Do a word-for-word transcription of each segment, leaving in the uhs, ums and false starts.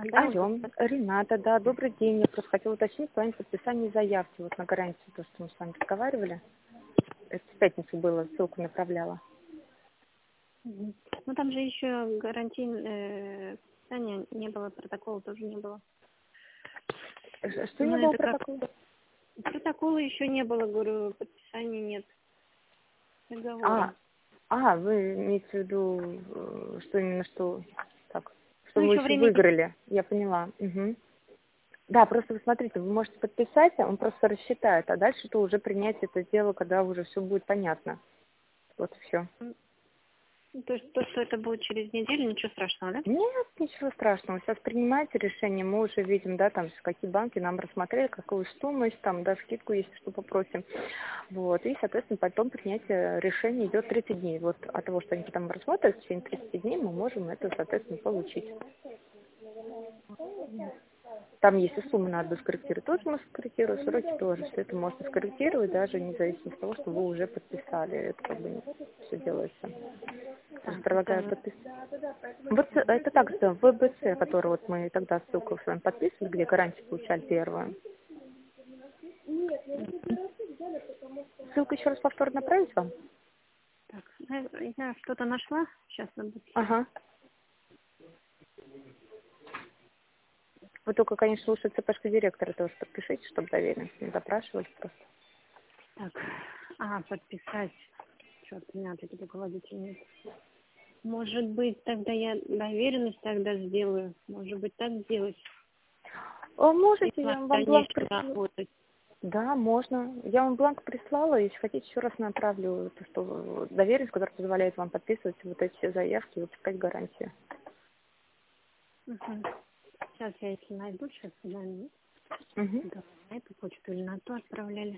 А, да, вот Алло, это. Рената, да, добрый день. Я просто хотела уточнить в плане подписания заявки вот на гарантию, то, что мы с вами разговаривали. Это в пятницу было, ссылку направляла. Мгм. Ну там же еще гарантийное подписание не было, протокола тоже не было. Ш- Что не Но было это как? протокола? Протокола еще не было, говорю, подписания нет. А, Договора. а, вы имеете в виду, э, что именно что, так, что Ну вы еще еще времени. выиграли, я поняла. Мгм. Да, просто вы смотрите, вы можете подписать, а он просто рассчитает, а дальше то уже принять это дело, когда уже все будет понятно. Вот и все. м, То есть то, что это будет через неделю, ничего страшного, да? Нет, ничего страшного. Сейчас принимаете решение, мы уже видим, да, там, какие банки нам рассмотрели, какую стоимость, там, да, скидку, если что, попросим. Вот, и, соответственно, потом принятие решения идет тридцать дней. Вот от того, что они там рассмотрят, в течение тридцати дней мы можем это, соответственно, получить. Там, если сумму надо скорректировать, тоже можно скорректировать, сроки тоже. Все это можно скорректировать, даже независимо от того, что вы уже подписали. Это как бы все делается. Так, Предлагаю это подписать. Вот это так, да, вэ бэ цэ, который вот мы тогда ссылку с вами подписывали, где гарантию получали первую. Ссылку еще раз повторно направить вам? так. э, Я что-то нашла. Сейчас надо. Ага. Вы только, конечно, лучше цепашку директора тоже подпишите, чтобы доверенность не запрашивали просто. Так. А, подписать. Черт, у меня тут руководитель нет. Может быть, тогда я доверенность тогда сделаю. Может быть, так сделать. О, И можете, я в вам бланк дальнейшем прислала. работать. Да, можно. Я вам бланк прислала, если хотите, еще раз направлю, то, что доверенность, которая позволяет вам подписывать вот эти все заявки и выпускать гарантии. Угу. Сейчас я если найду, сейчас найду. Угу. Да, на эту почту или на ту отправляли.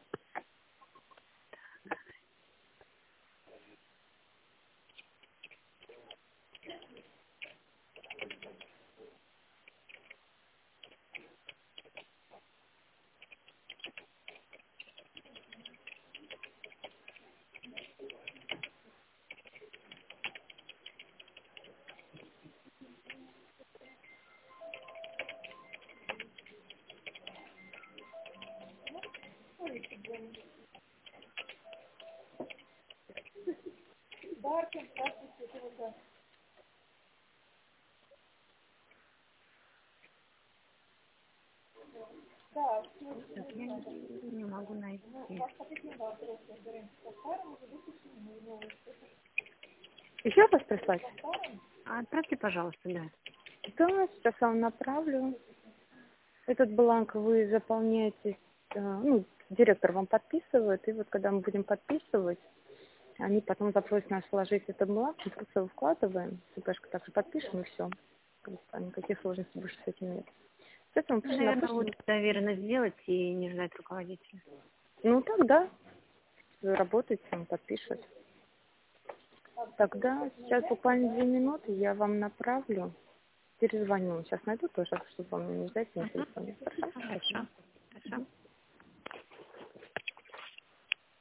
Так, я не, не могу найти. Еще раз прислать? А отправьте, пожалуйста, да. Да, сейчас я вам направлю. Этот бланк вы заполняете, э, ну, директор вам подписывает, и вот когда мы будем подписывать, они потом запросят нас сложить этот бланк, мы просто его вкладываем, ЦПшка также подпишем, и все. Никаких сложностей больше с этим нет. С этим мы пишем на Наверное, почту. лучше доверенность сделать и не ждать руководителя. Ну, тогда вы работаете, он подпишет. Тогда сейчас буквально две минуты я вам направлю. Перезвоню. Сейчас найду тоже, чтобы вам не ждать на Угу. телефоне. Хорошо? Хорошо. Хорошо.